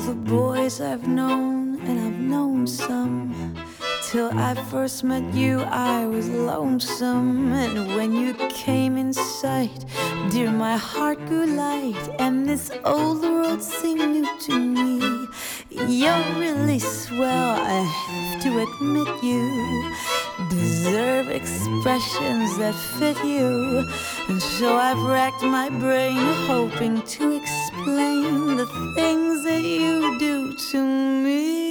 the boys I've known, and I've known some. Till I first met you, I was lonesome. And when you came in sight, dear, my heart grew light, and this old world seemed new to me. You're really swell, I have to admit. You deserve expressions that fit you. And so I've racked my brain, hoping to explain the things that you do to me.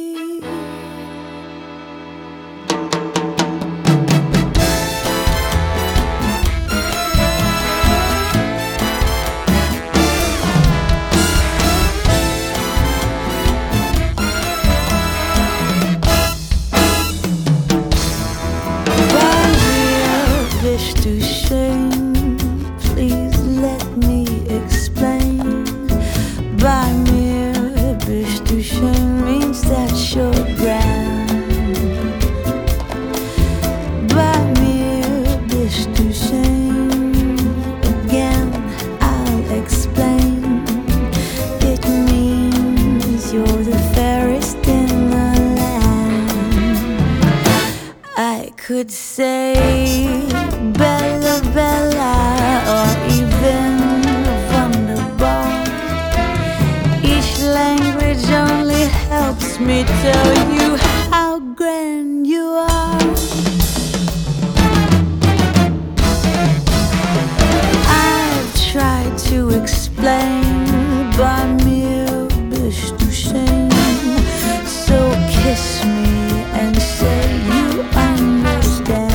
To shame, please let me explain. By mere bish to shame means that you're grand. By mere bish to shame, again I'll explain. It means you're the fairest in the land. I could say Bella Bella, or even wonderbar. Each language only helps me tell you how grand you are. I've tried to explain by mere bish to shame. So kiss me and say you understand.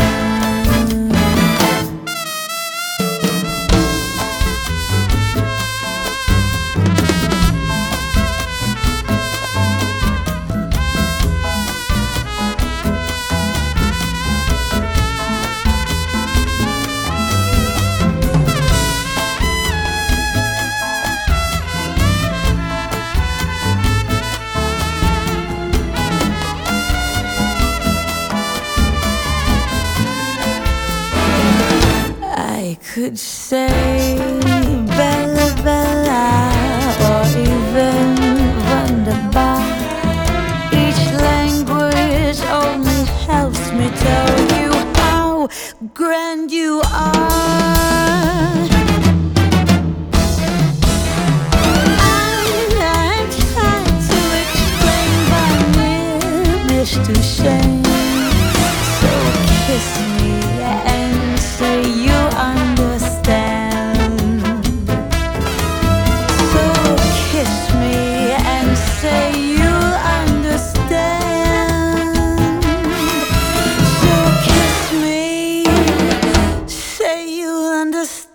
I could say Bella Bella, or even wunderbar. Each language only helps me tell you how grand you are. I'm trying to explain by mere bish to shame. So kiss me and say you understand. So kiss me and say you understand. So kiss me, say you understand.